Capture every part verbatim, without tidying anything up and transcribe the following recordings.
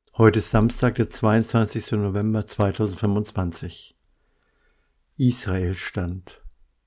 Heute ist Samstag, der zweiundzwanzigster November zweitausendfünfundzwanzig. Israelstand.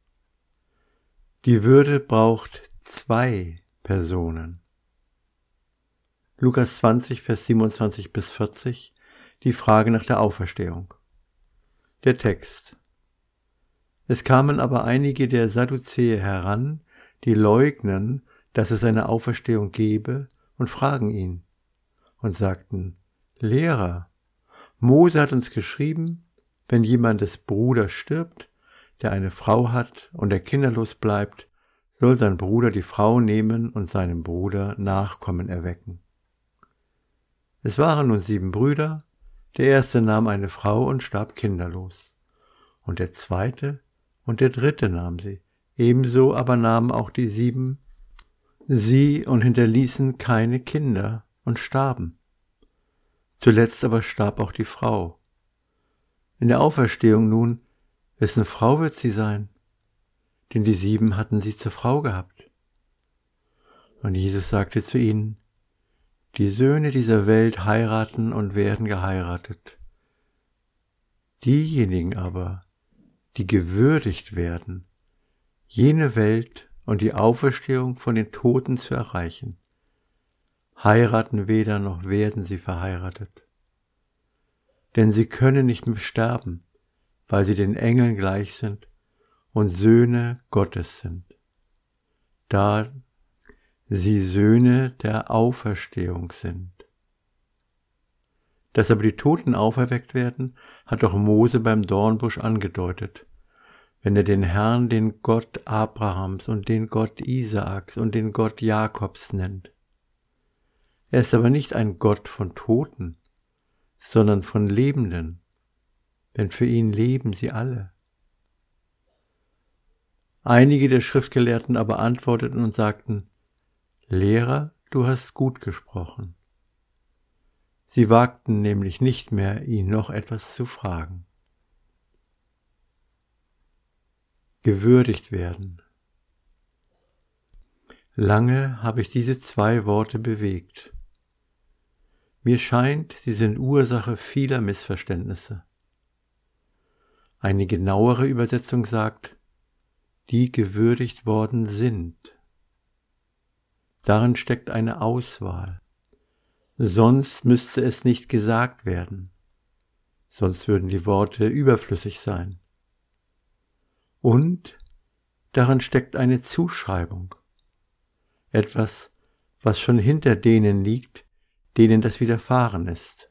Die Würde braucht zwei Personen. Lukas zwanzig, Vers siebenundzwanzig bis vierzig, die Frage nach der Auferstehung. Der Text. Es kamen aber einige der Sadduzäer heran, die leugnen, dass es eine Auferstehung gebe, und fragen ihn und sagten: Lehrer, Mose hat uns geschrieben, wenn jemand des Bruders stirbt, der eine Frau hat und der kinderlos bleibt, soll sein Bruder die Frau nehmen und seinem Bruder Nachkommen erwecken. Es waren nun sieben Brüder, der erste nahm eine Frau und starb kinderlos, und der zweite und der dritte nahm sie, ebenso aber nahmen auch die sieben sie und hinterließen keine Kinder und starben. Zuletzt aber starb auch die Frau. In der Auferstehung nun, wessen Frau wird sie sein? Denn die sieben hatten sie zur Frau gehabt. Und Jesus sagte zu ihnen: Die Söhne dieser Welt heiraten und werden geheiratet. Diejenigen aber, die gewürdigt werden, jene Welt und die Auferstehung von den Toten zu erreichen, heiraten weder noch werden sie verheiratet. Denn sie können nicht mehr sterben, weil sie den Engeln gleich sind und Söhne Gottes sind, da sie Söhne der Auferstehung sind. Dass aber die Toten auferweckt werden, hat auch Mose beim Dornbusch angedeutet, wenn er den Herrn den Gott Abrahams und den Gott Isaaks und den Gott Jakobs nennt. Er ist aber nicht ein Gott von Toten, sondern von Lebenden, denn für ihn leben sie alle. Einige der Schriftgelehrten aber antworteten und sagten: Lehrer, du hast gut gesprochen. Sie wagten nämlich nicht mehr, ihn noch etwas zu fragen. Gewürdigt werden. Lange habe ich diese zwei Worte bewegt. Mir scheint, sie sind Ursache vieler Missverständnisse. Eine genauere Übersetzung sagt, die gewürdigt worden sind. Darin steckt eine Auswahl. Sonst müsste es nicht gesagt werden. Sonst würden die Worte überflüssig sein. Und darin steckt eine Zuschreibung. Etwas, was schon hinter denen liegt, denen das widerfahren ist.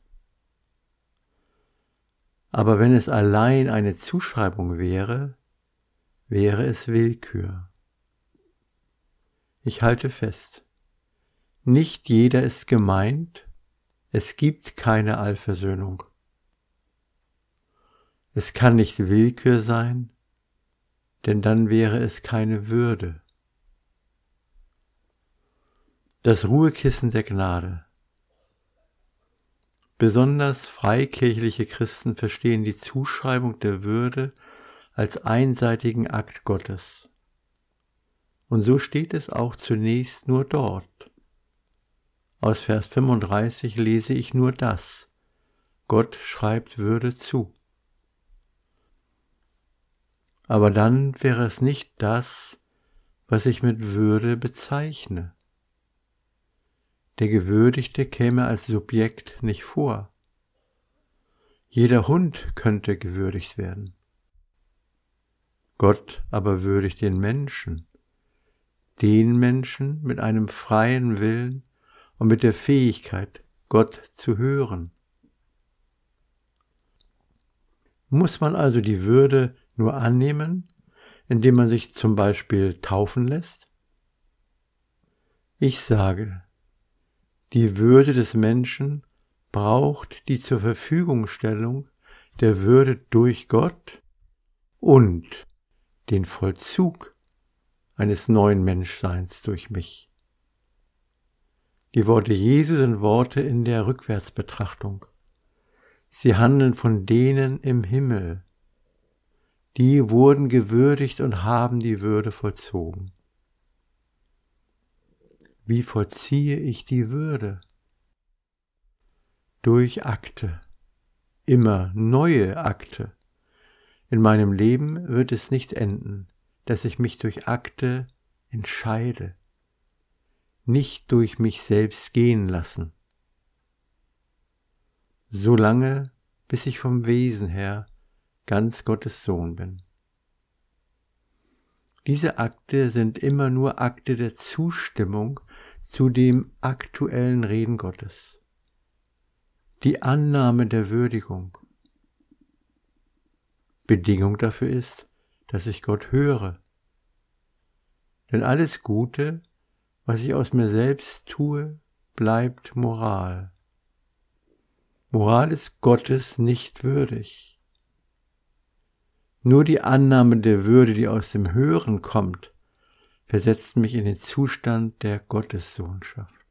Aber wenn es allein eine Zuschreibung wäre, wäre es Willkür. Ich halte fest, nicht jeder ist gemeint, es gibt keine Allversöhnung. Es kann nicht Willkür sein, denn dann wäre es keine Würde. Das Ruhekissen der Gnade. Besonders freikirchliche Christen verstehen die Zuschreibung der Würde als einseitigen Akt Gottes. Und so steht es auch zunächst nur dort. Aus Vers fünfunddreißig lese ich nur das: Gott schreibt Würde zu. Aber dann wäre es nicht das, was ich mit Würde bezeichne. Der Gewürdigte käme als Subjekt nicht vor. Jeder Hund könnte gewürdigt werden. Gott aber würdigt den Menschen, den Menschen mit einem freien Willen und mit der Fähigkeit, Gott zu hören. Muss man also die Würde nur annehmen, indem man sich zum Beispiel taufen lässt? Ich sage, die Würde des Menschen braucht die zur Verfügungstellung der Würde durch Gott und den Vollzug eines neuen Menschseins durch mich. Die Worte Jesu sind Worte in der Rückwärtsbetrachtung. Sie handeln von denen im Himmel. Die wurden gewürdigt und haben die Würde vollzogen. Wie vollziehe ich die Würde? durch Akte, immer neue Akte. In meinem Leben wird es nicht enden, dass ich mich durch Akte entscheide, nicht durch mich selbst gehen lassen. Solange, bis ich vom Wesen her ganz Gottes Sohn bin. Diese Akte sind immer nur Akte der Zustimmung zu dem aktuellen Reden Gottes. Die Annahme der Würdigung. Bedingung dafür ist, dass ich Gott höre. Denn alles Gute, was ich aus mir selbst tue, bleibt Moral. Moral ist Gottes nicht würdig. Nur die Annahme der Würde, die aus dem Hören kommt, versetzt mich in den Zustand der Gottessohnschaft.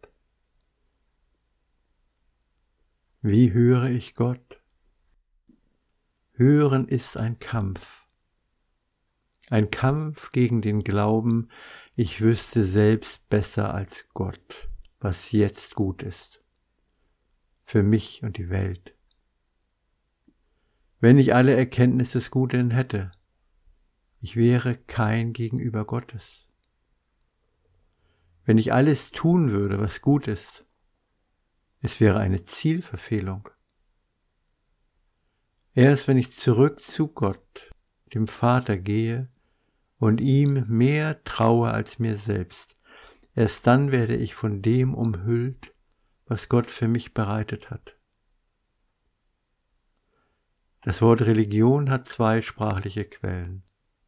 Wie höre ich Gott? Hören ist ein Kampf. Ein Kampf gegen den Glauben, ich wüsste selbst besser als Gott, was jetzt gut ist. Für mich und die Welt. Wenn ich alle Erkenntnis des Guten hätte, ich wäre kein Gegenüber Gottes. Wenn ich alles tun würde, was gut ist, es wäre eine Zielverfehlung. Erst wenn ich zurück zu Gott, dem Vater, gehe und ihm mehr traue als mir selbst, erst dann werde ich von dem umhüllt, was Gott für mich bereitet hat. Das Wort Religion hat zwei sprachliche Quellen.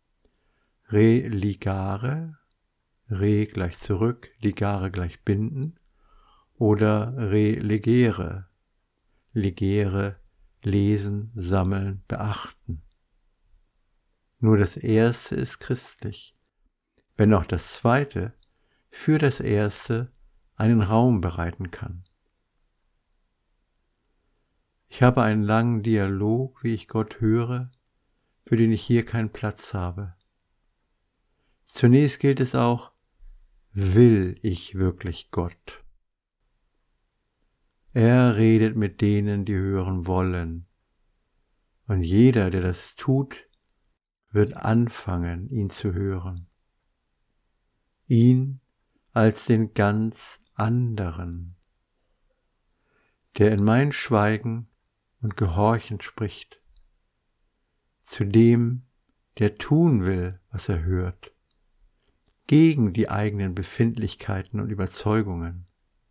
Religare, re gleich zurück, ligare gleich binden, oder relegere, legere, lesen, sammeln, beachten. Nur das Erste ist christlich, wenn auch das Zweite für das Erste einen Raum bereiten kann. Ich habe einen langen Dialog, wie ich Gott höre, für den ich hier keinen Platz habe. Zunächst gilt es auch, will ich wirklich Gott? Er redet mit denen, die hören wollen. Und jeder, der das tut, wird anfangen, ihn zu hören. Ihn als den ganz anderen, der in mein Schweigen und Gehorchen spricht, zu dem, der tun will, was er hört, gegen die eigenen Befindlichkeiten und Überzeugungen.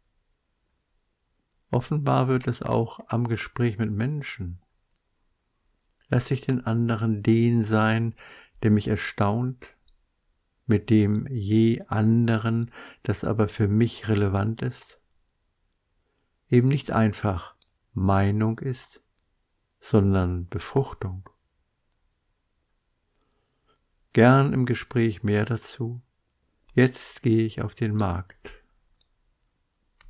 Offenbar wird es auch am Gespräch mit Menschen. Lass ich den anderen den sein, der mich erstaunt, mit dem je anderen, das aber für mich relevant ist, eben nicht einfach Meinung ist, sondern Befruchtung. Gern im Gespräch mehr dazu. Jetzt gehe ich auf den Markt.